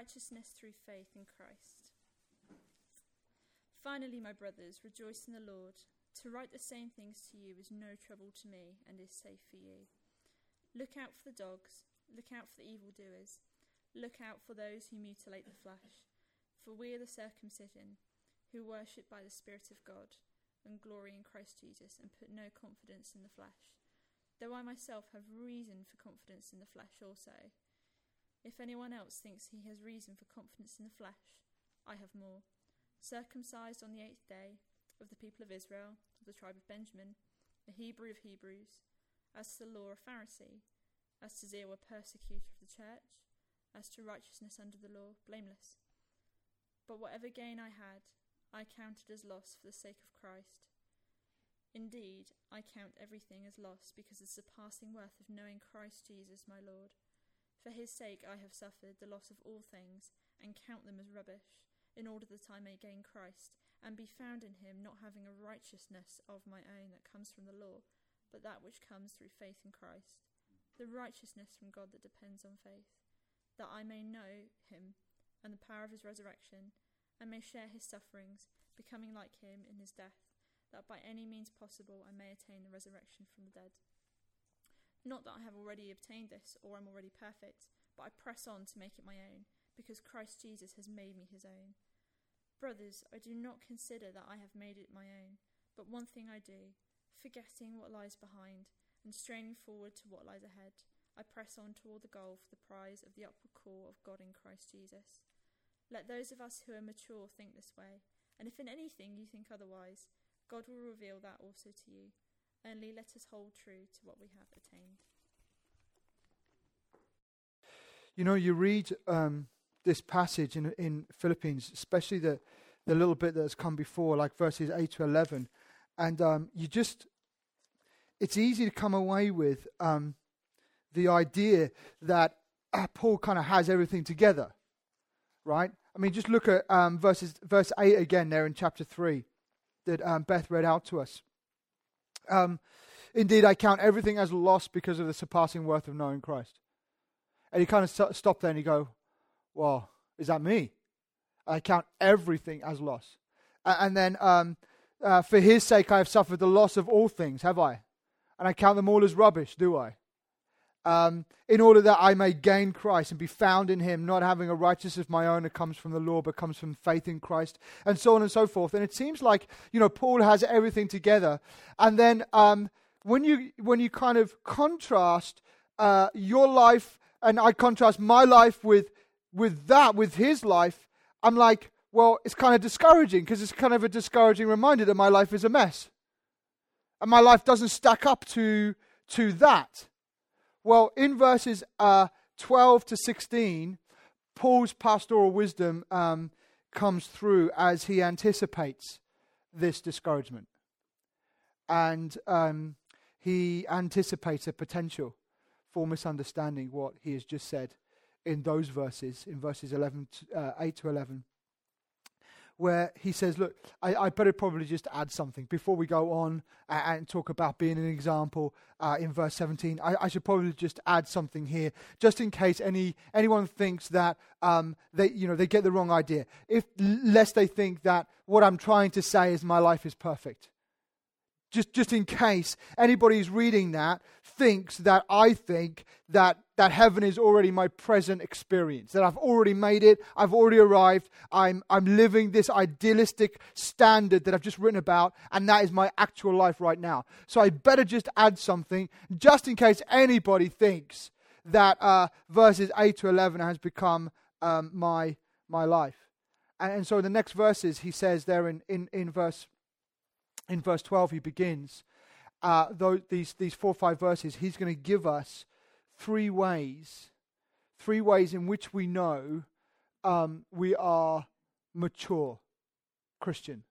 righteousness through faith in Christ. Finally, my brothers, rejoice in the Lord. To write the same things to you is no trouble to me and is safe for you. Look out for the dogs, look out for the evildoers, look out for those who mutilate the flesh. For we are the circumcision, who worship by the Spirit of God, and glory in Christ Jesus, and put no confidence in the flesh. Though I myself have reason for confidence in the flesh also. If anyone else thinks he has reason for confidence in the flesh, I have more. Circumcised on the 8th day, of the people of Israel, of the tribe of Benjamin, a Hebrew of Hebrews, as to the law a Pharisee, as to zeal a persecutor of the church, as to righteousness under the law blameless. But whatever gain I had, I counted as loss for the sake of Christ. Indeed, I count everything as loss because of the surpassing worth of knowing Christ Jesus my Lord. For his sake I have suffered the loss of all things, and count them as rubbish, in order that I may gain Christ, and be found in him, not having a righteousness of my own that comes from the law, but that which comes through faith in Christ, the righteousness from God that depends on faith, that I may know him, and the power of his resurrection, and may share his sufferings, becoming like him in his death, that by any means possible I may attain the resurrection from the dead. Not that I have already obtained this, or am already perfect, but I press on to make it my own, because Christ Jesus has made me his own. Brothers, I do not consider that I have made it my own, but one thing I do, forgetting what lies behind, and straining forward to what lies ahead, I press on toward the goal for the prize of the upward call of God in Christ Jesus. Let those of us who are mature think this way, and if in anything you think otherwise, God will reveal that also to you. Only let us hold true to what we have attained. You know, you read this passage in Philippians, especially the little bit that has come before, like verses 8 to 11, and it's easy to come away with the idea that Paul kind of has everything together, right? I mean, just look at verse 8 again there in chapter 3 that Beth read out to us. Indeed, I count everything as loss because of the surpassing worth of knowing Christ. And you kind of stop there and you go, well, is that me? I count everything as loss. And then, for his sake I have suffered the loss of all things, have I? And I count them all as rubbish, do I? In order that I may gain Christ and be found in him, not having a righteousness of my own that comes from the law, but comes from faith in Christ, and so on and so forth. And it seems like, Paul has everything together. And then when you kind of contrast your life, and I contrast my life with his life, I'm like, well, it's kind of discouraging, because it's kind of a discouraging reminder that my life is a mess. And my life doesn't stack up to that. Well, in verses 12 to 16, Paul's pastoral wisdom comes through as he anticipates this discouragement. And he anticipates a potential for misunderstanding what he has just said in those verses, in verses 8 to 11. Where he says, look, I better probably just add something before we go on and talk about being an example in verse 17. I should probably just add something here, just in case anyone thinks that they get the wrong idea. Lest they think that what I'm trying to say is my life is perfect. Just in case anybody's reading that thinks that I think that heaven is already my present experience, that I've already made it, I've already arrived, I'm living this idealistic standard that I've just written about, and that is my actual life right now. So I better just add something, just in case anybody thinks that verses 8 to 11 has become my life. And so in the next verses, he says there in verse 12, he begins, these 4 or 5 verses, he's going to give us three ways in which we know we are mature Christian.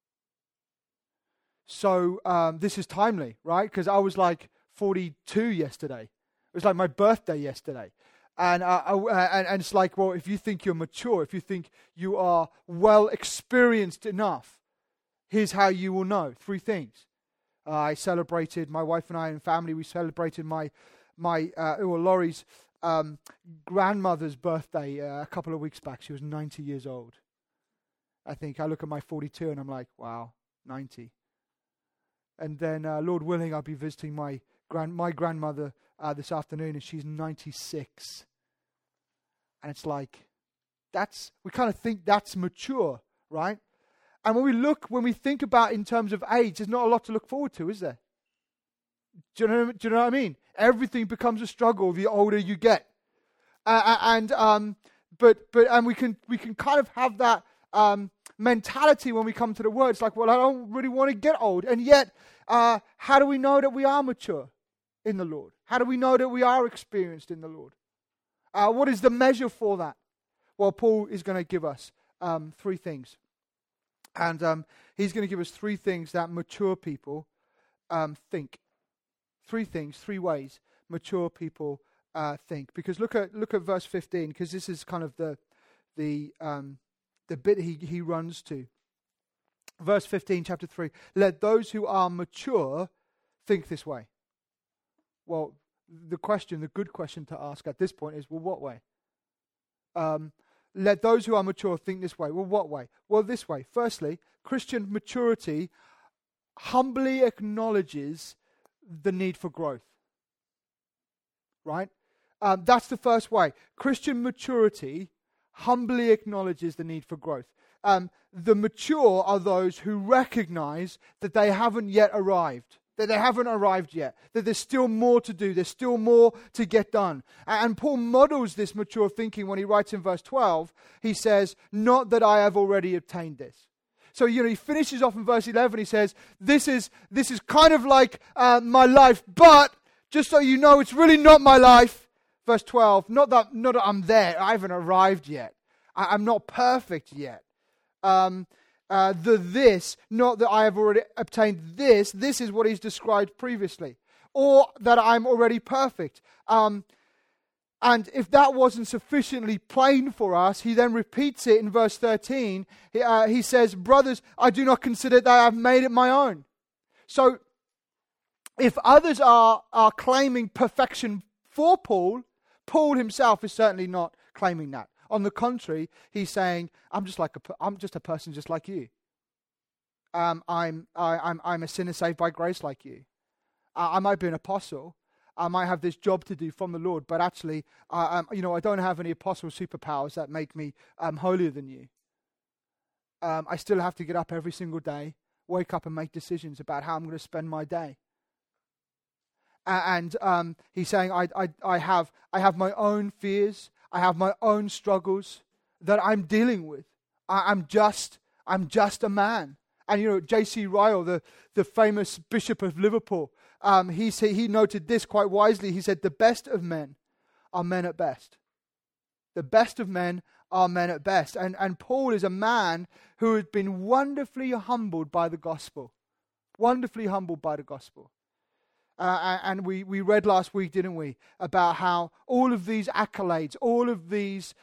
So this is timely, right? Because I was like 42 yesterday. It was like my birthday yesterday. And it's like, well, if you think you're mature, if you think you are well experienced enough, here's how you will know. 3 things. I celebrated, my wife and I and family, we celebrated Laurie's grandmother's birthday a couple of weeks back. She was 90 years old. I think I look at my 42 and I'm like, wow, 90. And then, Lord willing, I'll be visiting my grandmother this afternoon, and she's 96. And it's like, we kind of think that's mature, right? And when we think about in terms of age, there's not a lot to look forward to, is there? Do you know what I mean? Everything becomes a struggle the older you get, but we can kind of have that mentality when we come to the Word. It's like, well, I don't really want to get old, and yet, how do we know that we are mature in the Lord? How do we know that we are experienced in the Lord? What is the measure for that? Well, Paul is going to give us 3 things, and he's going to give us 3 things that mature people think. 3 things, 3 ways mature people think. Because look at verse 15, because this is kind of the bit he runs to. Verse 15, chapter 3. Let those who are mature think this way. Well, the good question to ask at this point is, well, what way? Let those who are mature think this way. Well, what way? Well, this way. Firstly, Christian maturity humbly acknowledges the need for growth. Right? That's the first way. Christian maturity humbly acknowledges the need for growth. The mature are those who recognize that they haven't yet arrived. That they haven't arrived yet. That there's still more to do. There's still more to get done. And Paul models this mature thinking when he writes in verse 12. He says, not that I have already obtained this. So, he finishes off in verse 11. He says, this is kind of like my life, but just so you know, it's really not my life. Verse 12, not that I'm there. I haven't arrived yet. I'm not perfect yet. Not that I have already obtained this. This is what he's described previously. Or that I'm already perfect. And if that wasn't sufficiently plain for us, he then repeats it in verse 13. He says, brothers, I do not consider that I have made it my own. So, if others are claiming perfection for Paul himself is certainly not claiming that. On the contrary, he's saying, I'm just a person just like you. I'm a sinner saved by grace like you. I might be an apostle. I might have this job to do from the Lord, but actually, I don't have any apostle superpowers that make me holier than you. I still have to get up every single day, wake up and make decisions about how I'm going to spend my day. And he's saying, I have my own fears, I have my own struggles that I'm dealing with. I'm just a man. And J.C. Ryle, the famous Bishop of Liverpool, he noted this quite wisely. He said, the best of men are men at best. The best of men are men at best. And Paul is a man who has been wonderfully humbled by the gospel. Wonderfully humbled by the gospel. And we read last week, didn't we, about how all of these accolades, all of these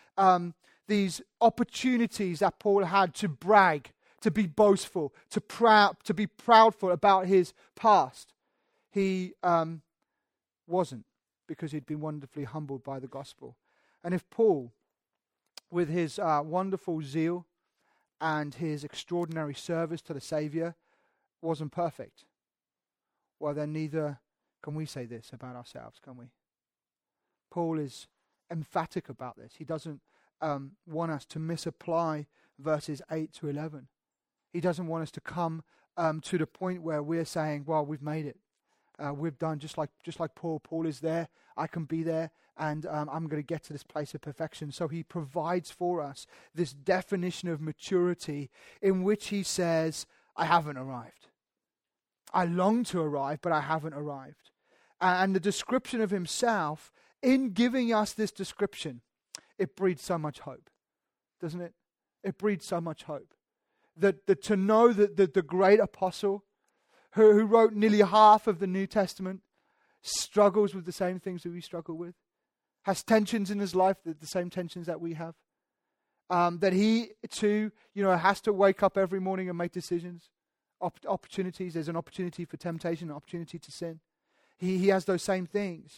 opportunities that Paul had to brag, to be boastful, to be proudful about his past, he wasn't, because he'd been wonderfully humbled by the gospel. And if Paul, with his wonderful zeal and his extraordinary service to the Savior, wasn't perfect, well, then neither can we say this about ourselves, can we? Paul is emphatic about this. He doesn't want us to misapply verses 8 to 11. He doesn't want us to come to the point where we're saying, well, we've made it. We've done just like Paul. Paul is there. I can be there. And I'm going to get to this place of perfection. So he provides for us this definition of maturity in which he says, I haven't arrived. I long to arrive, but I haven't arrived. And the description of himself, in giving us this description, it breeds so much hope, doesn't it? It breeds so much hope. That to know that the great apostle, who wrote nearly half of the New Testament, struggles with the same things that we struggle with, has tensions in his life, the same tensions that we have, that he too, has to wake up every morning and make decisions. Opportunities. There's an opportunity for temptation, an opportunity to sin. He has those same things.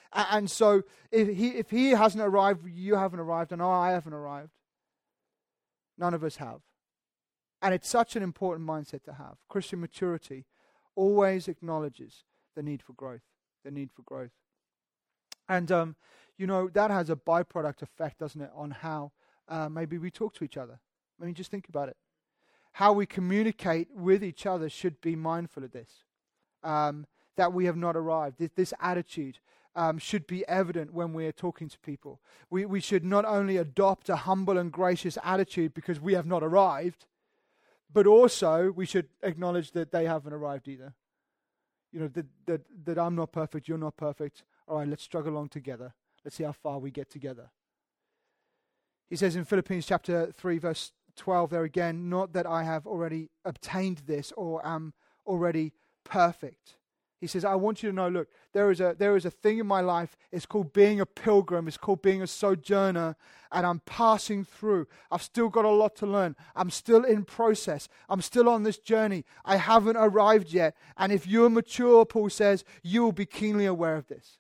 And so if he hasn't arrived, you haven't arrived, and I haven't arrived. None of us have. And it's such an important mindset to have. Christian maturity always acknowledges the need for growth. The need for growth. And, that has a byproduct effect, doesn't it, on how maybe we talk to each other. I mean, just think about it. How we communicate with each other should be mindful of this. That we have not arrived. This attitude should be evident when we're talking to people. We should not only adopt a humble and gracious attitude because we have not arrived, but also we should acknowledge that they haven't arrived either. That I'm not perfect, you're not perfect. All right, let's struggle along together. Let's see how far we get together. He says in Philippians chapter 3, verse 12 there again, not that I have already obtained this or am already perfect. He says, I want you to know, look, there is a thing in my life. It's called being a pilgrim. It's called being a sojourner. And I'm passing through. I've still got a lot to learn. I'm still in process. I'm still on this journey. I haven't arrived yet. And if you're mature, Paul says, you will be keenly aware of this.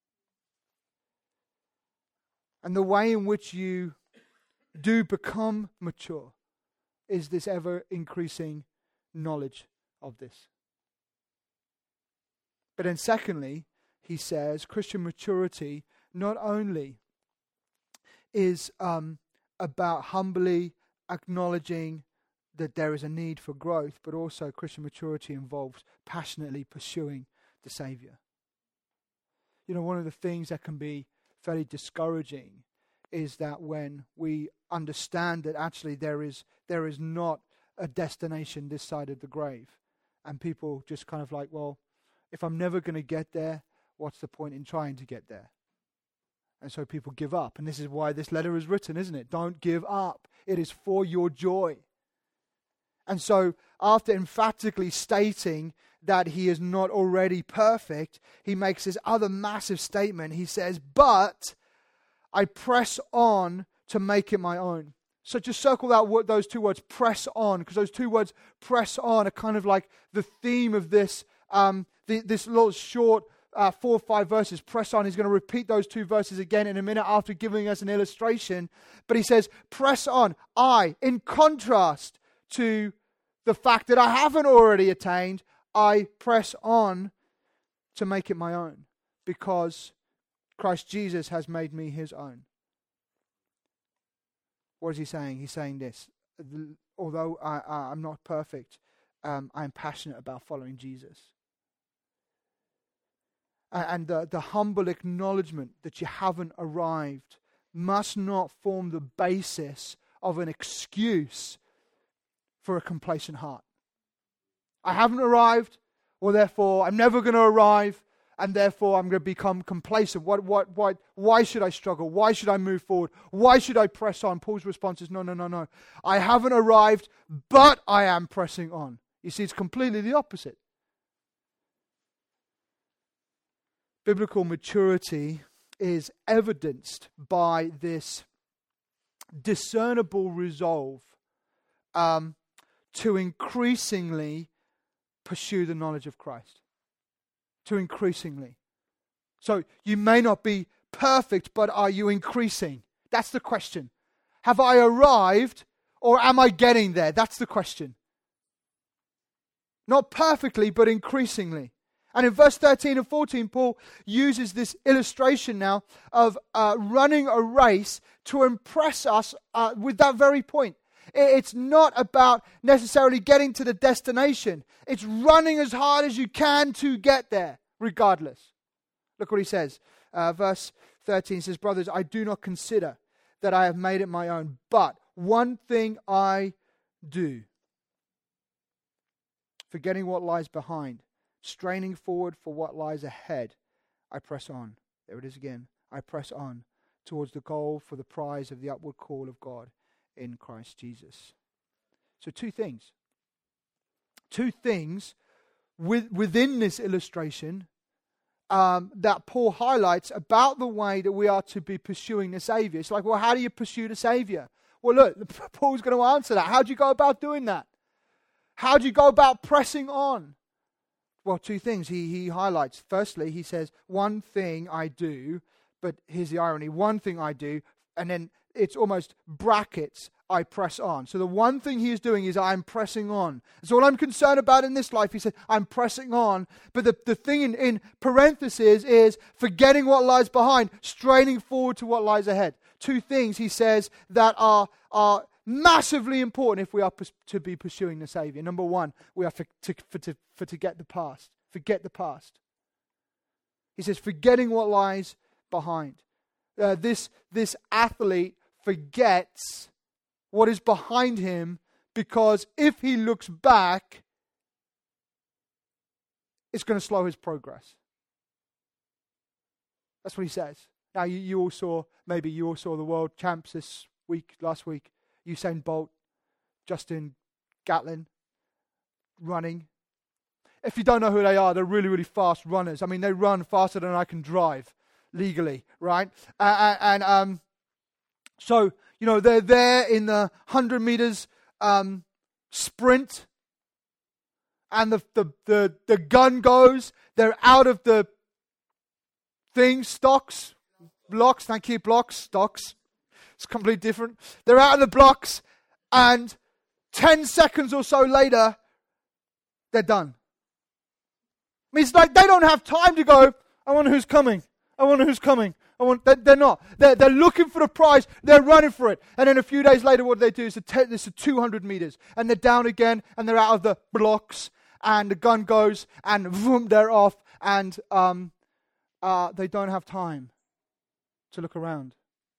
And the way in which you do become mature is this ever-increasing knowledge of this. But then secondly, he says, Christian maturity not only is about humbly acknowledging that there is a need for growth, but also Christian maturity involves passionately pursuing the Savior. One of the things that can be fairly discouraging is that when we understand that actually there is not a destination this side of the grave, and people just kind of like, well, if I'm never going to get there, what's the point in trying to get there? And so people give up. And this is why this letter is written, isn't it? Don't give up. It is for your joy. And so after emphatically stating that he is not already perfect, he makes this other massive statement. He says, but I press on to make it my own. So just circle those two words, press on, because those two words, press on, are kind of like the theme of this this little short 4 or 5 verses. Press on. He's going to repeat those 2 verses again in a minute after giving us an illustration. But he says, press on. In contrast to the fact that I haven't already attained, I press on to make it my own, because Christ Jesus has made me his own. What is he saying? He's saying this. Although I'm not perfect, I'm passionate about following Jesus. And the humble acknowledgement that you haven't arrived must not form the basis of an excuse for a complacent heart. I haven't arrived, well, therefore I'm never going to arrive, and therefore I'm going to become complacent. Why should I struggle? Why should I move forward? Why should I press on? Paul's response is, no. I haven't arrived, but I am pressing on. You see, it's completely the opposite. Biblical maturity is evidenced by this discernible resolve to increasingly pursue the knowledge of Christ. To increasingly. So you may not be perfect, but are you increasing? That's the question. Have I arrived, or am I getting there? That's the question. Not perfectly, but increasingly. And in verse 13 and 14, Paul uses this illustration now of running a race to impress us with that very point. It's not about necessarily getting to the destination. It's running as hard as you can to get there, regardless. Look what he says. Verse 13 says, brothers, I do not consider that I have made it my own, but one thing I do, forgetting what lies behind, straining forward for what lies ahead, I press on. There it is again. I press on towards the goal for the prize of the upward call of God in Christ Jesus. So 2 things. 2 things within this illustration that Paul highlights about the way that we are to be pursuing the Savior. It's like, well, how do you pursue the Savior? Well, look, Paul's going to answer that. How do you go about doing that? How do you go about pressing on? Well, two things he highlights. Firstly, he says, one thing I do, but here's the irony, one thing I do, and then it's almost brackets, I press on. So the one thing he is doing is I'm pressing on. So what I'm concerned about in this life, he said, I'm pressing on. But the thing in parentheses is forgetting what lies behind, straining forward to what lies ahead. Two things, he says, that are massively important if we are to be pursuing the Savior. Number one, we are to get the past. Forget the past. He says, forgetting what lies behind. This athlete forgets what is behind him, because if he looks back, it's going to slow his progress. That's what he says. Now, you all saw the world champs last week. Usain Bolt, Justin Gatlin, running. If you don't know who they are, they're really, really fast runners. I mean, they run faster than I can drive legally, right? So, they're there in the 100 meters sprint, and the gun goes. They're out of the stocks. It's completely different. They're out of the blocks, and 10 seconds or so later, they're done. I mean, it's like they don't have time to go, I wonder who's coming. They're not. They're looking for the prize. They're running for it. And then a few days later, what they do is this is 200 meters. And they're down again, and they're out of the blocks, and the gun goes, and boom, they're off. And they don't have time to look around.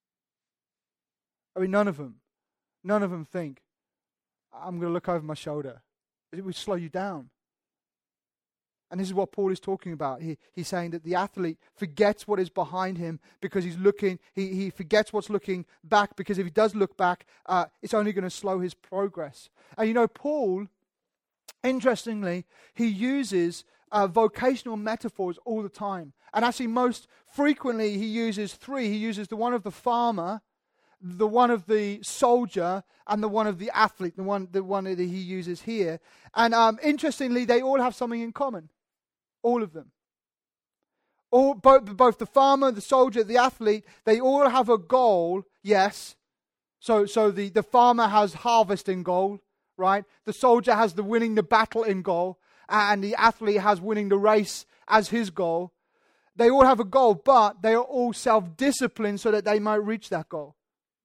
I mean, none of them think, I'm going to look over my shoulder. It would slow you down. And this is what Paul is talking about. He's saying that the athlete forgets what is behind him because he's looking, he forgets what's looking back, because if he does look back, it's only going to slow his progress. And Paul, interestingly, he uses vocational metaphors all the time. And actually most frequently he uses three. He uses the one of the farmer, the one of the soldier, and the one of the athlete, the one that he uses here. And interestingly, they all have something in common. All of them. Both the farmer, the soldier, the athlete, they all have a goal, yes. So the farmer has harvest in goal, right? The soldier has winning the battle in goal, and the athlete has winning the race as his goal. They all have a goal, but they are all self-disciplined so that they might reach that goal.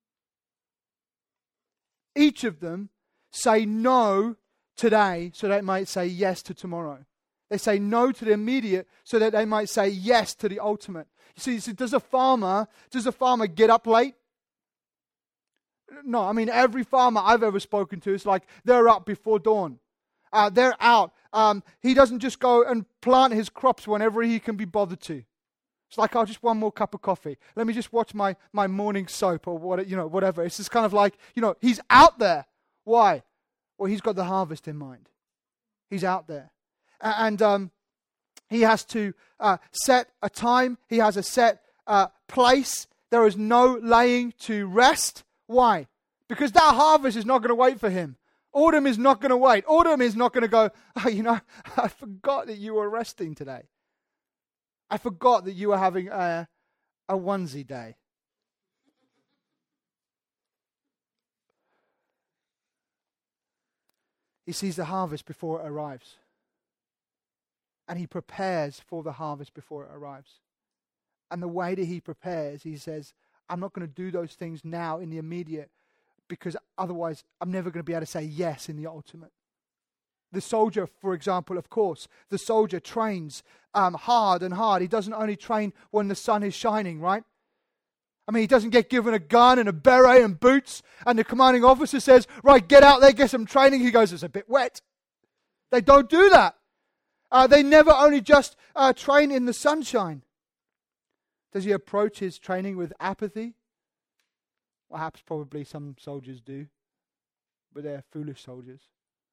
Each of them say no today so they might say yes to tomorrow. They say no to the immediate so that they might say yes to the ultimate. You see, does a farmer get up late? No, I mean, every farmer I've ever spoken to is like, they're up before dawn. They're out. He doesn't just go and plant his crops whenever he can be bothered to. It's like, oh, just one more cup of coffee. Let me just watch my morning soap or whatever. It's just kind of like, he's out there. Why? Well, he's got the harvest in mind. He's out there. And he has to set a time. He has a set place. There is no laying to rest. Why? Because that harvest is not going to wait for him. Autumn is not going to wait. Autumn is not going to go, I forgot that you were resting today. I forgot that you were having a onesie day. He sees the harvest before it arrives. And he prepares for the harvest before it arrives. And the way that he prepares, he says, I'm not going to do those things now in the immediate, because otherwise I'm never going to be able to say yes in the ultimate. The soldier, for example, of course, the soldier trains hard and hard. He doesn't only train when the sun is shining, right? I mean, he doesn't get given a gun and a beret and boots, and the commanding officer says, right, get out there, get some training. He goes, it's a bit wet. They don't do that. They never only just train in the sunshine. Does he approach his training with apathy? Perhaps probably some soldiers do, but they're foolish soldiers.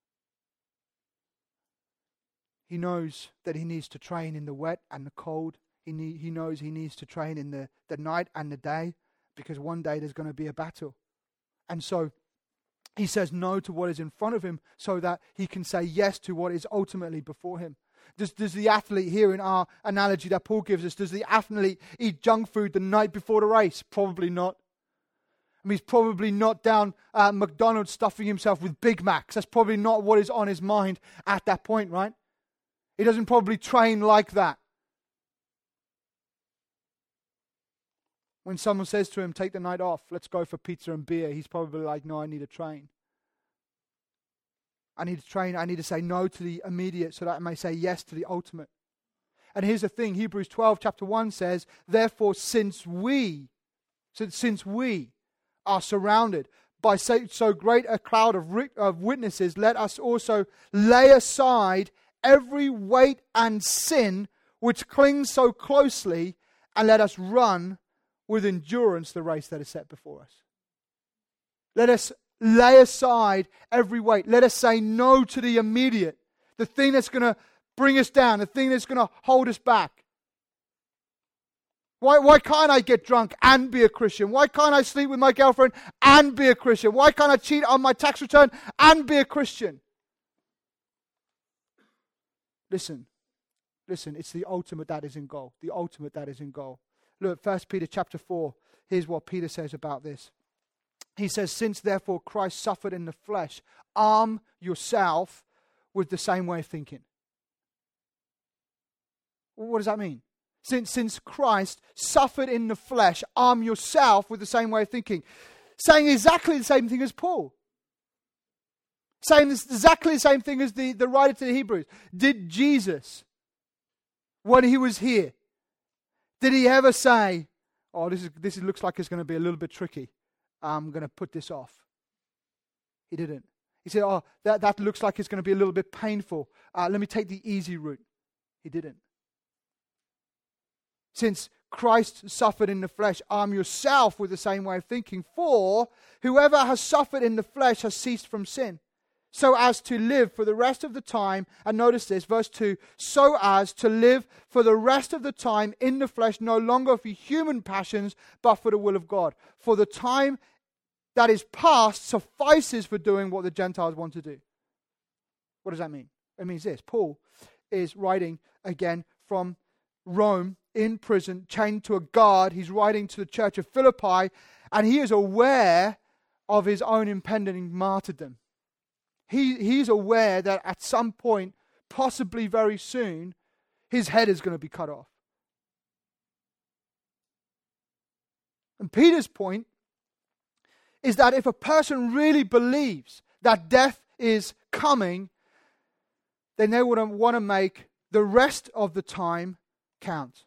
He knows that he needs to train in the wet and the cold. He knows he needs to train in the night and the day, because one day there's going to be a battle. And so he says no to what is in front of him so that he can say yes to what is ultimately before him. Does the athlete here in our analogy that Paul gives us, does the athlete eat junk food the night before the race? Probably not. I mean, he's probably not down at McDonald's stuffing himself with Big Macs. That's probably not what is on his mind at that point, right? He doesn't probably train like that. When someone says to him, take the night off, let's go for pizza and beer, he's probably like, no, I need to train. I need to train. I need to say no to the immediate so that I may say yes to the ultimate. And here's the thing, Hebrews 12, chapter 1 says, therefore, since we are surrounded by so great a cloud of witnesses, let us also lay aside every weight and sin which clings so closely, and let us run with endurance the race that is set before us. Let us lay aside every weight. Let us say no to the immediate, the thing that's going to bring us down, the thing that's going to hold us back. Why can't I get drunk and be a Christian? Why can't I sleep with my girlfriend and be a Christian? Why can't I cheat on my tax return and be a Christian? Listen, it's the ultimate that is in goal. The ultimate that is in goal. Look, 1 Peter chapter 4, here's what Peter says about this. He says, since therefore Christ suffered in the flesh, arm yourself with the same way of thinking. What does that mean? Since Christ suffered in the flesh, arm yourself with the same way of thinking. Saying exactly the same thing as Paul. Saying exactly the same thing as the writer to the Hebrews. Did Jesus, when he was here, did he ever say, oh, this looks like it's going to be a little bit tricky. I'm going to put this off. He didn't. He said, oh, that looks like it's going to be a little bit painful. Let me take the easy route. He didn't. Since Christ suffered in the flesh, arm yourself with the same way of thinking. For whoever has suffered in the flesh has ceased from sin, so as to live for the rest of the time, and notice this, verse 2, so as to live for the rest of the time in the flesh, no longer for human passions, but for the will of God. For the time that is past suffices for doing what the Gentiles want to do. What does that mean? It means this. Paul is writing again from Rome, in prison, chained to a guard. He's writing to the church of Philippi, and he is aware of his own impending martyrdom. He's aware that at some point, possibly very soon, his head is going to be cut off. And Peter's point is that if a person really believes that death is coming, then they would want to make the rest of the time count.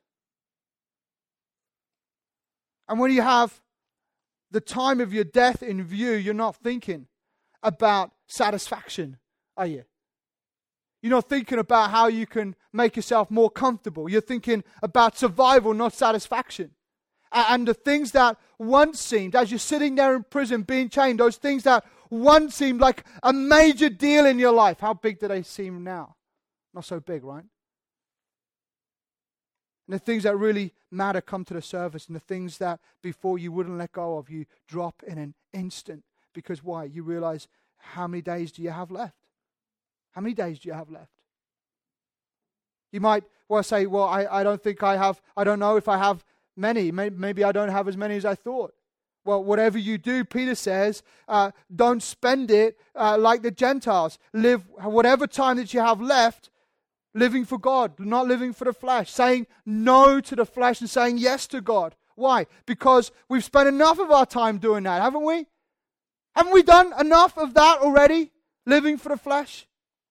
And when you have the time of your death in view, you're not thinking about satisfaction, are you? You're not thinking about how you can make yourself more comfortable. You're thinking about survival, not satisfaction. And the things that once seemed, as you're sitting there in prison being chained, those things that once seemed like a major deal in your life, how big do they seem now? Not so big, right? And the things that really matter come to the surface, and the things that before you wouldn't let go of, you drop in an instant. Because why? You realize, how many days do you have left? How many days do you have left? You might say, well, I don't think I have, I don't know if I have many. Maybe I don't have as many as I thought. Well, whatever you do, Peter says, don't spend it like the Gentiles. Live whatever time that you have left, living for God, not living for the flesh, saying no to the flesh and saying yes to God. Why? Because we've spent enough of our time doing that, haven't we? Haven't we done enough of that already? Living for the flesh?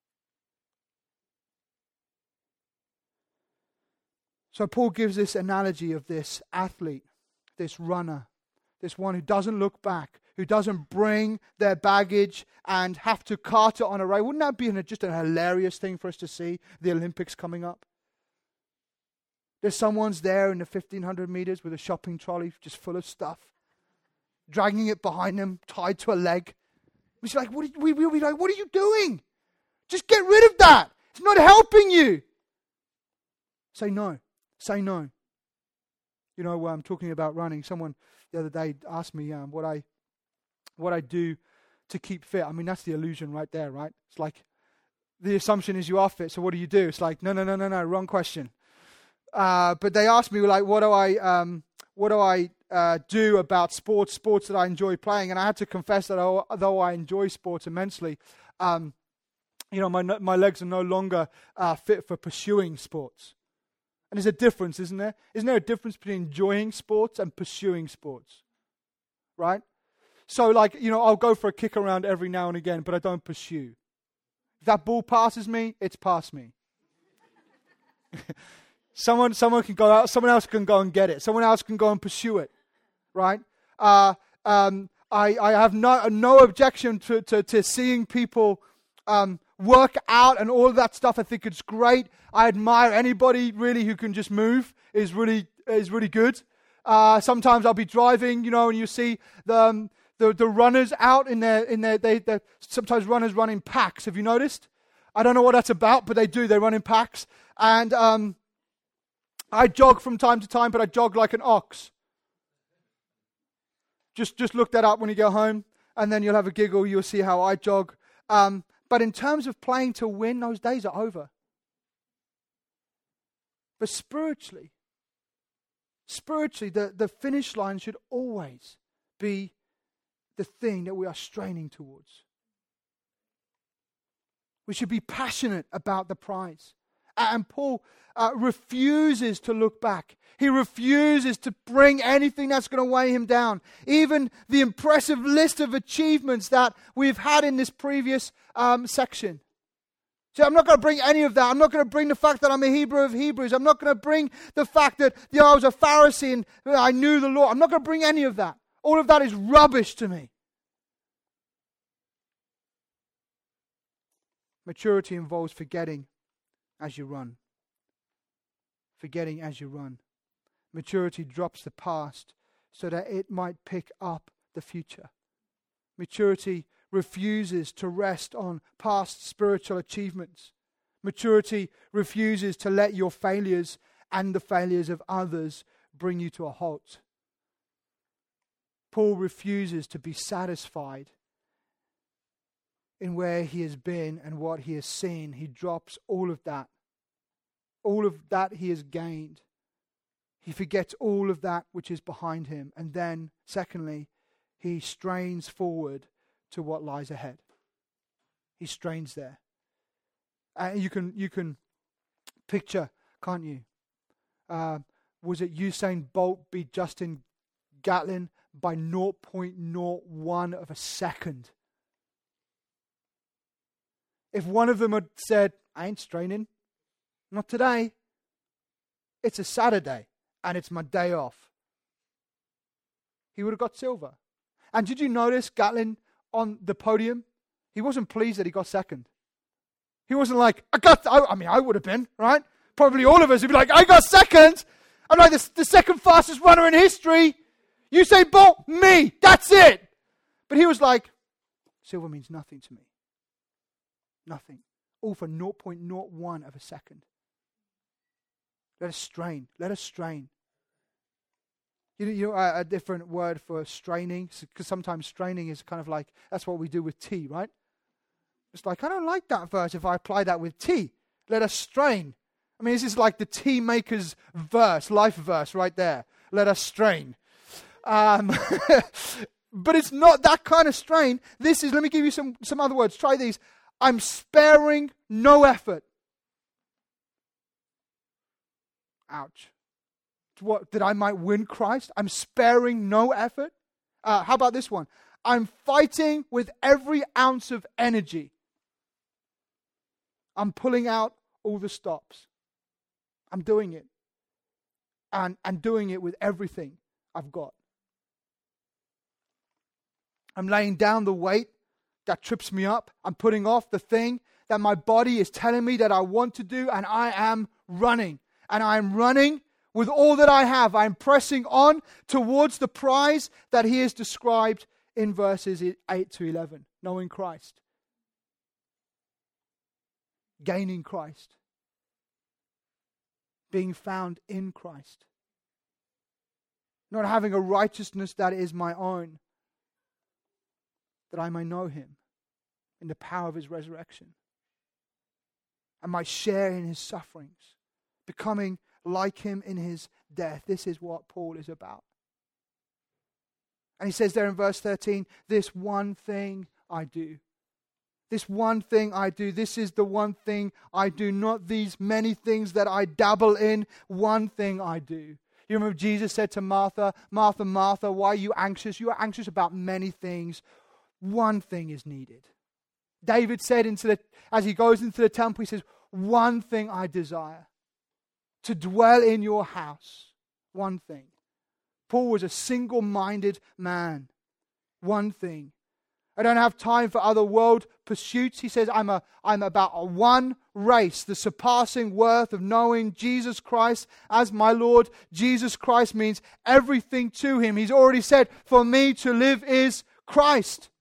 So Paul gives this analogy of this athlete, this runner, this one who doesn't look back, who doesn't bring their baggage and have to cart it on a race. Wouldn't that be just a hilarious thing for us to see, the Olympics coming up? There's someone's there in the 1,500 meters with a shopping trolley just full of stuff, dragging it behind them, tied to a leg. It's like, what are you doing? Just get rid of that. It's not helping you. Say no. Say no. You know, I'm talking about running. Someone the other day asked me what I do to keep fit. I mean, that's the illusion right there, right? It's like the assumption is you are fit. So what do? It's like, no, wrong question. But they asked me, like, what do I do about sports that I enjoy playing? And I had to confess that although I enjoy sports immensely, my legs are no longer fit for pursuing sports. And there's a difference, isn't there? Isn't there a difference between enjoying sports and pursuing sports? Right? So, like, I'll go for a kick around every now and again, but I don't pursue. If that ball passes me, it's past me. Someone can go out. Someone else can go and get it. Someone else can go and pursue it. Right? I have no objection to seeing people work out and all of that stuff. I think it's great. I admire anybody really who can just move. Is really good. Sometimes I'll be driving, and you see the runners out in their they sometimes runners run in packs. Have you noticed? I don't know what that's about, but they do. They run in packs, and I jog from time to time, but I jog like an ox. Just look that up when you go home, and then you'll have a giggle. You'll see how I jog. But in terms of playing to win, those days are over. But spiritually, the finish line should always be the thing that we are straining towards. We should be passionate about the prize. And Paul refuses to look back. He refuses to bring anything that's going to weigh him down. Even the impressive list of achievements that we've had in this previous section. So I'm not going to bring any of that. I'm not going to bring the fact that I'm a Hebrew of Hebrews. I'm not going to bring the fact that I was a Pharisee and I knew the law. I'm not going to bring any of that. All of that is rubbish to me. Maturity involves forgetting as you run. Forgetting as you run. Maturity drops the past so that it might pick up the future. Maturity refuses to rest on past spiritual achievements. Maturity refuses to let your failures and the failures of others bring you to a halt. Paul refuses to be satisfied in where he has been and what he has seen. He drops all of that. All of that he has gained. He forgets all of that which is behind him. And then, secondly, he strains forward to what lies ahead. He strains there. You can picture, can't you? Was it Usain Bolt beat Justin Gatlin by 0.01 of a second? If one of them had said, I ain't straining, not today. It's a Saturday and it's my day off, he would have got silver. And did you notice Gatlin on the podium? He wasn't pleased that he got second. He wasn't like, I would have been, right? Probably all of us would be like, I got second. I'm like the second fastest runner in history. Usain Bolt, me, that's it. But he was like, silver means nothing to me. Nothing. All for 0.01 of a second. Let us strain. Let us strain. You know a different word for straining? Because sometimes straining is kind of like, that's what we do with tea, right? It's like, I don't like that verse if I apply that with tea. Let us strain. I mean, this is like the tea maker's verse, life verse right there. Let us strain. But it's not that kind of strain. This is, let me give you some other words. Try these. I'm sparing no effort. Ouch. What, that I might win Christ? I'm sparing no effort? How about this one? I'm fighting with every ounce of energy. I'm pulling out all the stops. I'm doing it. And doing it with everything I've got. I'm laying down the weight that trips me up. I'm putting off the thing that my body is telling me that I want to do, and I am running. And I'm running with all that I have. I'm pressing on towards the prize that he has described in verses 8 to 11. Knowing Christ. Gaining Christ. Being found in Christ. Not having a righteousness that is my own, that I may know him in the power of his resurrection. and might share in his sufferings, becoming like him in his death. This is what Paul is about. And he says there in verse 13, this one thing I do. This one thing I do. This is the one thing I do. Not these many things that I dabble in. One thing I do. You remember Jesus said to Martha, Martha, Martha, why are you anxious? You are anxious about many things. One thing is needed. David said as he goes into the temple, he says, one thing I desire. To dwell in your house. One thing. Paul was a single-minded man. One thing. I don't have time for other world pursuits. He says, I'm about a one race, the surpassing worth of knowing Jesus Christ as my Lord. Jesus Christ means everything to him. He's already said, for me to live is Christ.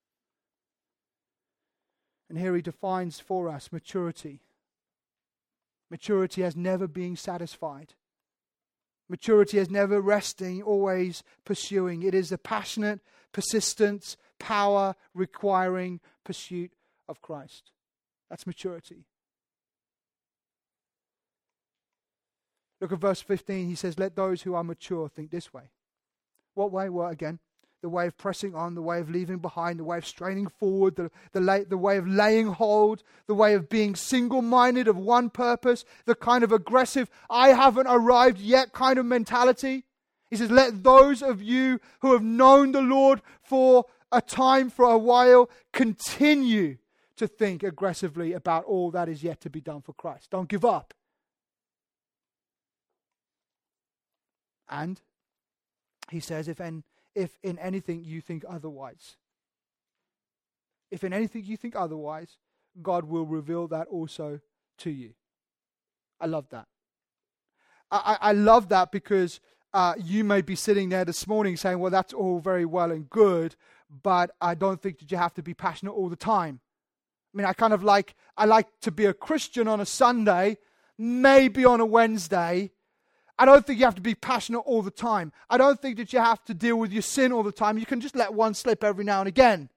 And here he defines for us maturity. Maturity as never being satisfied. Maturity as never resting, always pursuing. It is a passionate, persistent, power requiring pursuit of Christ. That's maturity. Look at verse 15. He says, let those who are mature think this way. What way? Well, again, the way of pressing on, the way of leaving behind, the way of straining forward, the way of laying hold, the way of being single-minded of one purpose, the kind of aggressive, I haven't arrived yet kind of mentality. He says, let those of you who have known the Lord for a time, for a while, continue to think aggressively about all that is yet to be done for Christ. Don't give up. And he says, if in anything you think otherwise, God will reveal that also to you. I love that. I love that because you may be sitting there this morning saying, well, that's all very well and good, but I don't think that you have to be passionate all the time. I mean, I like to be a Christian on a Sunday, maybe on a Wednesday. I don't think you have to be passionate all the time. I don't think that you have to deal with your sin all the time. You can just let one slip every now and again.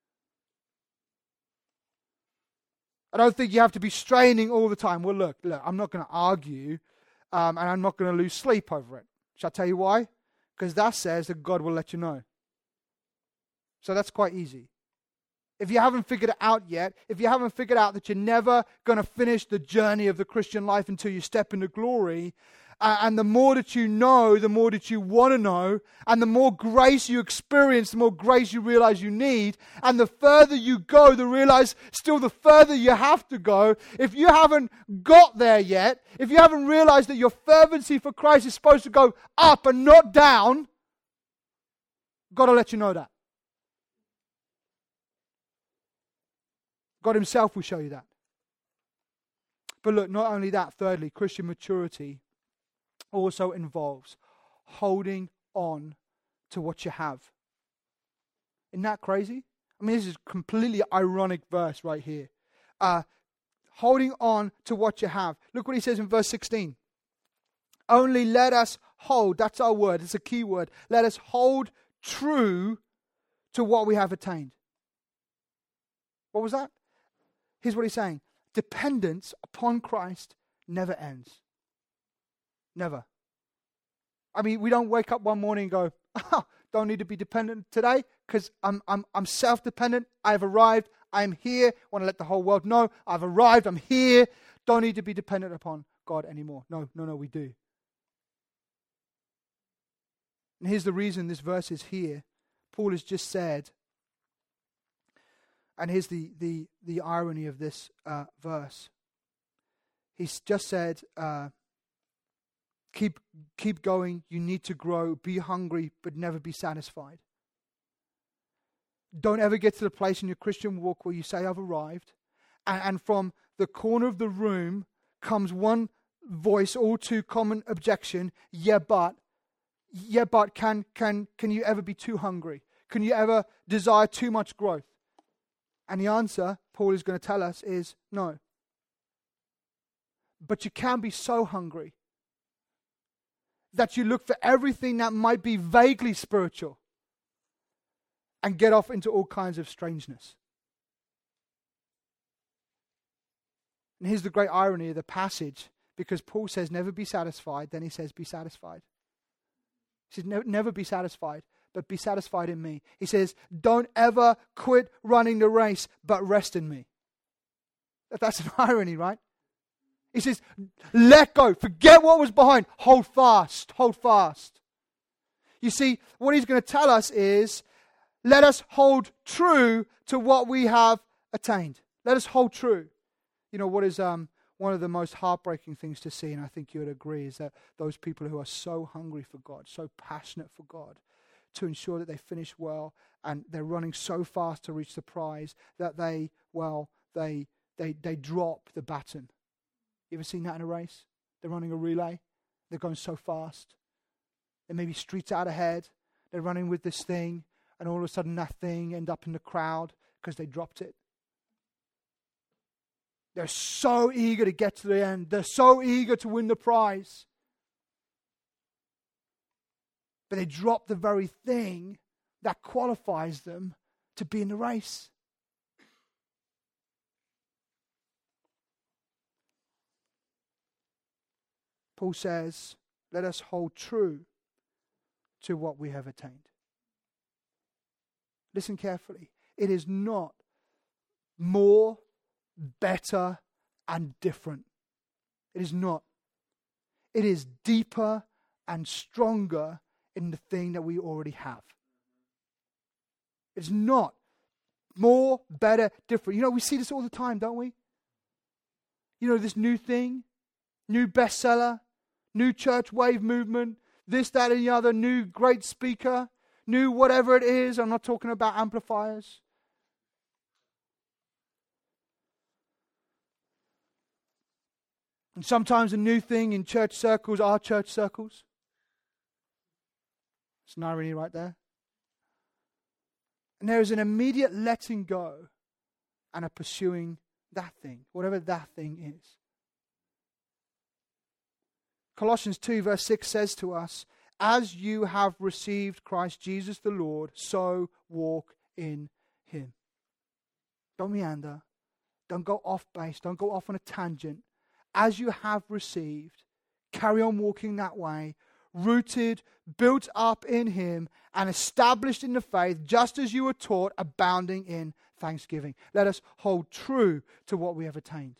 I don't think you have to be straining all the time. Well, look, I'm not going to argue, and I'm not going to lose sleep over it. Shall I tell you why? Because that says that God will let you know. So that's quite easy. If you haven't figured it out yet, if you haven't figured out that you're never going to finish the journey of the Christian life until you step into glory, and the more that you know, the more that you want to know, and the more grace you experience, the more grace you realize you need, and the further you go, the further you have to go. If you haven't got there yet, if you haven't realized that your fervency for Christ is supposed to go up and not down, God will let you know that. God himself will show you that. But look, not only that, thirdly, Christian maturity also involves holding on to what you have. Isn't that crazy? I mean, this is a completely ironic verse right here. Holding on to what you have. Look what he says in verse 16. Only let us hold, that's our word, it's a key word. Let us hold true to what we have attained. What was that? Here's what he's saying. Dependence upon Christ never ends. Never. I mean, we don't wake up one morning and go, don't need to be dependent today because I'm self-dependent. I've arrived. I'm here. Want to let the whole world know I've arrived. I'm here. Don't need to be dependent upon God anymore. No, we do. And here's the reason this verse is here. Paul has just said, and here's the irony of this verse. He's just said, keep going. You need to grow. Be hungry, but never be satisfied. Don't ever get to the place in your Christian walk where you say, I've arrived. And from the corner of the room comes one voice, all too common objection. Yeah, but can you ever be too hungry? Can you ever desire too much growth? And the answer, Paul is going to tell us, is no. But you can be so hungry that you look for everything that might be vaguely spiritual and get off into all kinds of strangeness. And here's the great irony of the passage, because Paul says never be satisfied, then he says be satisfied. He says never be satisfied, but be satisfied in me. He says don't ever quit running the race, but rest in me. That's an irony, right? He says let go, forget what was behind, hold fast, hold fast. You see, what he's going to tell us is, let us hold true to what we have attained. Let us hold true. You know, what is one of the most heartbreaking things to see, and I think you would agree, is that those people who are so hungry for God, so passionate for God, to ensure that they finish well, and they're running so fast to reach the prize, that they drop the baton. You ever seen that in a race? They're running a relay. They're going so fast. They may be streets out ahead. They're running with this thing, and all of a sudden that thing ends up in the crowd because they dropped it. They're so eager to get to the end. They're so eager to win the prize. But they drop the very thing that qualifies them to be in the race. Paul says, let us hold true to what we have attained. Listen carefully. It is not more, better, and different. It is not. It is deeper and stronger in the thing that we already have. It's not more, better, different. You know, we see this all the time, don't we? You know, this new thing, new bestseller, new church wave movement, this, that, and the other, new great speaker, new whatever it is. I'm not talking about amplifiers. And sometimes a new thing in church circles are church circles. It's an irony right there. And there is an immediate letting go and a pursuing that thing, whatever that thing is. Colossians 2 verse 6 says to us, as you have received Christ Jesus the Lord, so walk in Him. Don't meander. Don't go off base. Don't go off on a tangent. As you have received, carry on walking that way, rooted, built up in Him, and established in the faith, just as you were taught, abounding in thanksgiving. Let us hold true to what we have attained.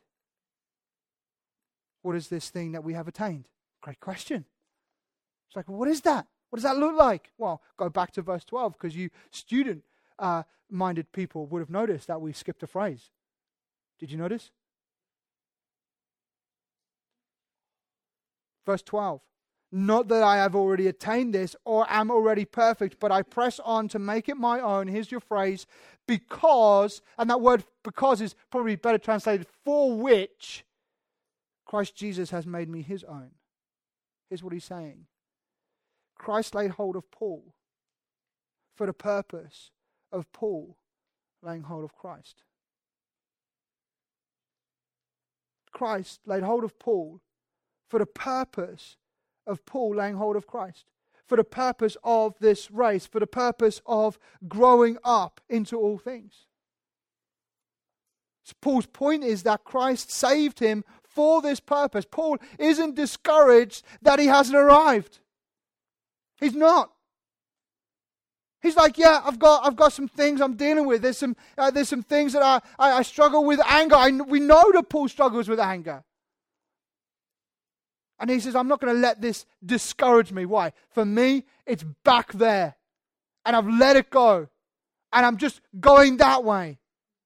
What is this thing that we have attained? Great question. It's like, what is that? What does that look like? Well, go back to verse 12, because you student-minded people would have noticed that we skipped a phrase. Did you notice? Verse 12. Not that I have already attained this or am already perfect, but I press on to make it my own. Here's your phrase. Because, and that word because is probably better translated, for which Christ Jesus has made me His own. Here's what he's saying. Christ laid hold of Paul for the purpose of Paul laying hold of Christ. Christ laid hold of Paul for the purpose of Paul laying hold of Christ. For the purpose of this race. For the purpose of growing up into all things. So Paul's point is that Christ saved him for this purpose. Paul isn't discouraged that he hasn't arrived. He's not. He's like, yeah, I've got some things I'm dealing with. There's some things that I struggle with anger. We know that Paul struggles with anger. And he says, I'm not going to let this discourage me. Why? For me, it's back there. And I've let it go. And I'm just going that way.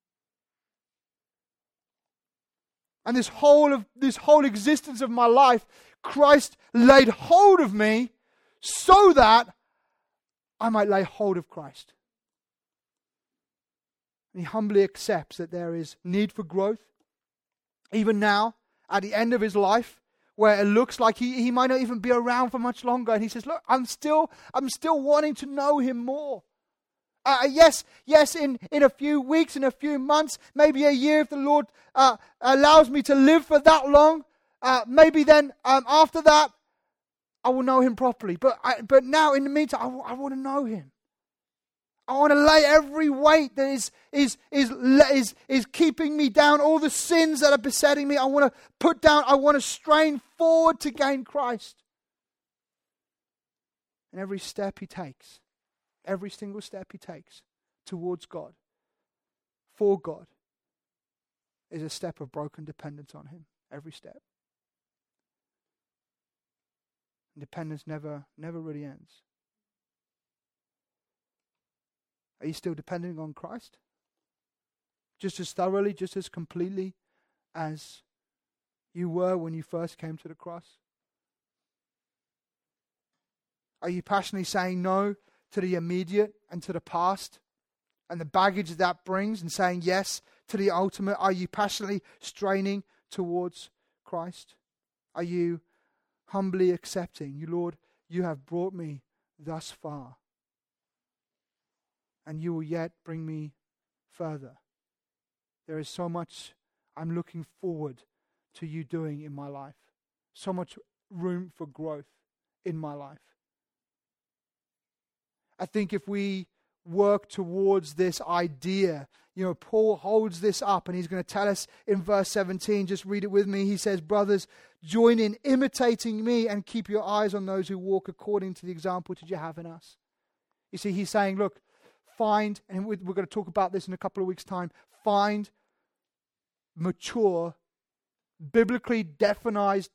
And this whole existence of my life, Christ laid hold of me so that I might lay hold of Christ. And he humbly accepts that there is need for growth. Even now, at the end of his life, where it looks like he might not even be around for much longer. And he says, look, I'm still wanting to know him more. Yes, in a few weeks, in a few months, maybe a year, if the Lord allows me to live for that long, maybe then after that, I will know him properly. But now, in the meantime, I want to know him. I want to lay every weight that is keeping me down, all the sins that are besetting me. I want to put down, I want to strain forward to gain Christ. And every step he takes, every single step he takes towards God, for God, is a step of broken dependence on him. Every step. Dependence never really ends. Are you still depending on Christ? Just as thoroughly, just as completely as you were when you first came to the cross? Are you passionately saying no to the immediate and to the past and the baggage that brings, and saying yes to the ultimate? Are you passionately straining towards Christ? Are you humbly accepting, "You, Lord, you have brought me thus far, and you will yet bring me further. There is so much I'm looking forward to you doing in my life. So much room for growth in my life." I think if we work towards this idea, Paul holds this up, and he's going to tell us in verse 17, just read it with me. He says, "Brothers, join in imitating me and keep your eyes on those who walk according to the example that you have in us." You see, he's saying, look, find, and we're going to talk about this in a couple of weeks' time, find mature, biblically defined,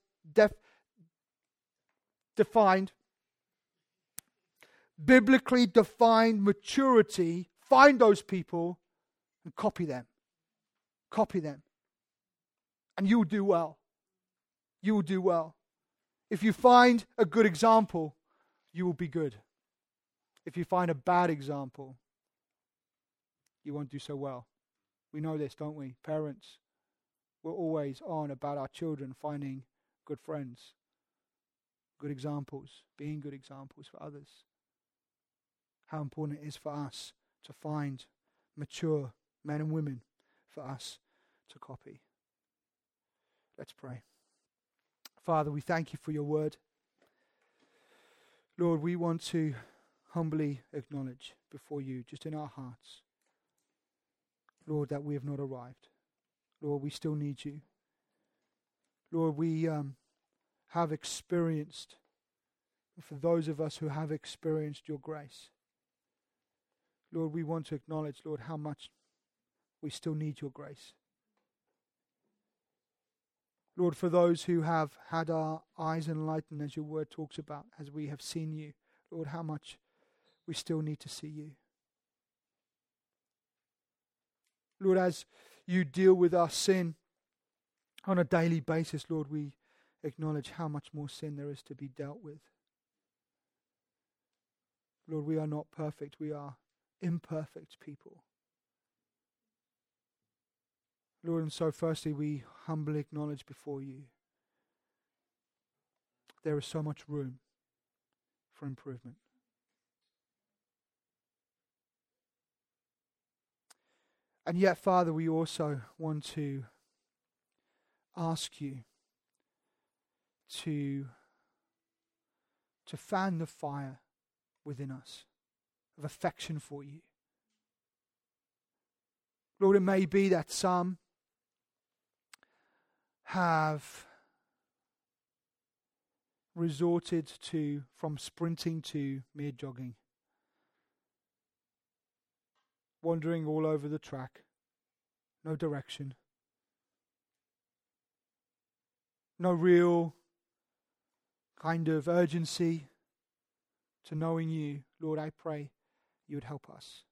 biblically defined maturity. Find those people and copy them. Copy them. And you'll do well. You will do well. If you find a good example, you will be good. If you find a bad example, you won't do so well. We know this, don't we? Parents, we're always on about our children finding good friends, good examples, being good examples for others. How important it is for us to find mature men and women for us to copy. Let's pray. Father, we thank you for your word. Lord, we want to humbly acknowledge before you, just in our hearts, Lord, that we have not arrived. Lord, we still need you. Lord, we have experienced, for those of us who have experienced your grace, Lord, we want to acknowledge, Lord, how much we still need your grace. Lord, for those who have had our eyes enlightened, as your word talks about, as we have seen you, Lord, how much we still need to see you. Lord, as you deal with our sin on a daily basis, Lord, we acknowledge how much more sin there is to be dealt with. Lord, we are not perfect. We are imperfect people. Lord, and so firstly, we humbly acknowledge before you there is so much room for improvement. And yet, Father, we also want to ask you to fan the fire within us of affection for you. Lord, it may be that some have resorted from sprinting to mere jogging, wandering all over the track, no direction, no real kind of urgency to knowing you. Lord, I pray you would help us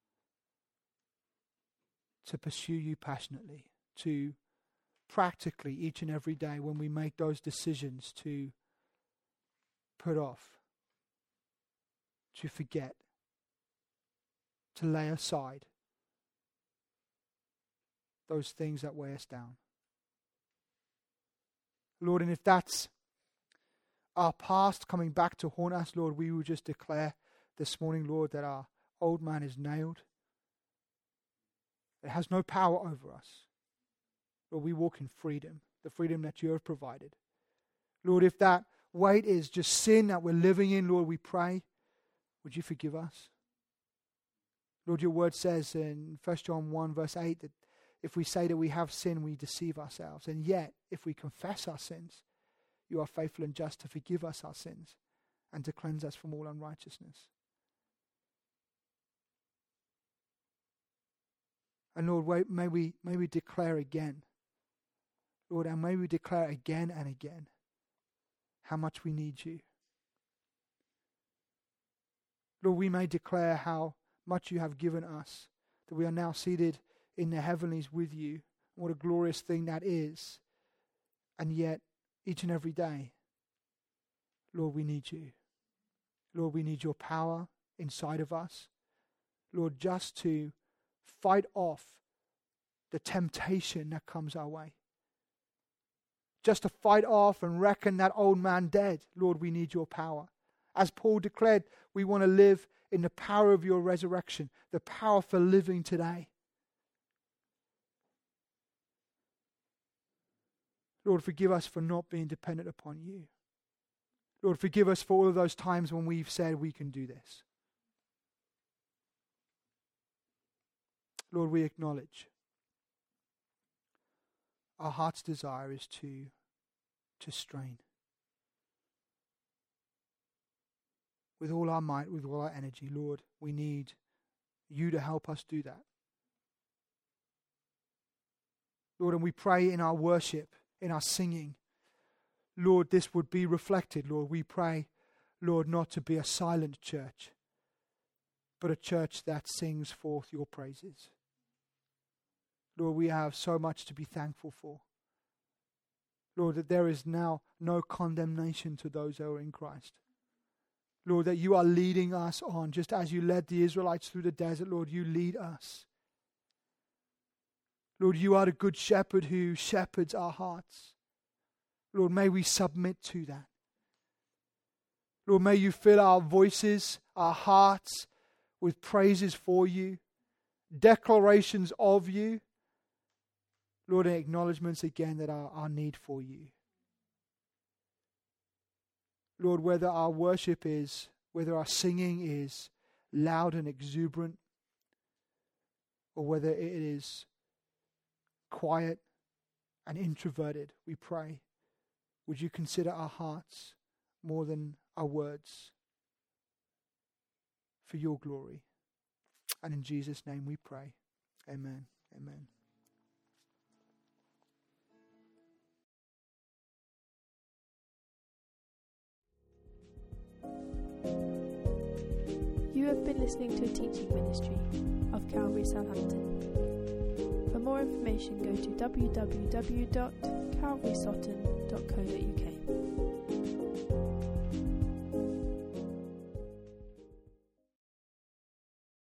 to pursue you passionately, to practically each and every day when we make those decisions to put off, to forget, to lay aside those things that weigh us down. Lord, and if that's our past coming back to haunt us, Lord, we will just declare this morning, Lord, that our old man is nailed. It has no power over us. Lord, we walk in freedom, the freedom that you have provided. Lord, if that weight is just sin that we're living in, Lord, we pray, would you forgive us? Lord, your word says in 1 John 1 verse 8 that if we say that we have sin, we deceive ourselves. And yet, if we confess our sins, you are faithful and just to forgive us our sins and to cleanse us from all unrighteousness. And Lord, may we declare again, Lord, and may we declare again and again how much we need you. Lord, we may declare how much you have given us, that we are now seated in the heavenlies with you. What a glorious thing that is. And yet, each and every day, Lord, we need you. Lord, we need your power inside of us. Lord, just to fight off the temptation that comes our way. Just to fight off and reckon that old man dead. Lord, we need your power. As Paul declared, we want to live in the power of your resurrection, the power for living today. Lord, forgive us for not being dependent upon you. Lord, forgive us for all of those times when we've said we can do this. Lord, we acknowledge our heart's desire is to strain. With all our might, with all our energy, Lord, we need you to help us do that. Lord, and we pray in our worship, in our singing, Lord, this would be reflected. Lord, we pray, Lord, not to be a silent church, but a church that sings forth your praises. Lord, we have so much to be thankful for. Lord, that there is now no condemnation to those who are in Christ. Lord, that you are leading us on, just as you led the Israelites through the desert, Lord, you lead us. Lord, you are the good shepherd who shepherds our hearts. Lord, may we submit to that. Lord, may you fill our voices, our hearts with praises for you, declarations of you. Lord, and acknowledgements again that our need for you. Lord, whether our worship is, whether our singing is loud and exuberant, or whether it is quiet and introverted, we pray, would you consider our hearts more than our words for your glory. And in Jesus' name we pray. Amen. Amen. You have been listening to a teaching ministry of Calvary Southampton. For more information, go to www.calvarysutton.co.uk.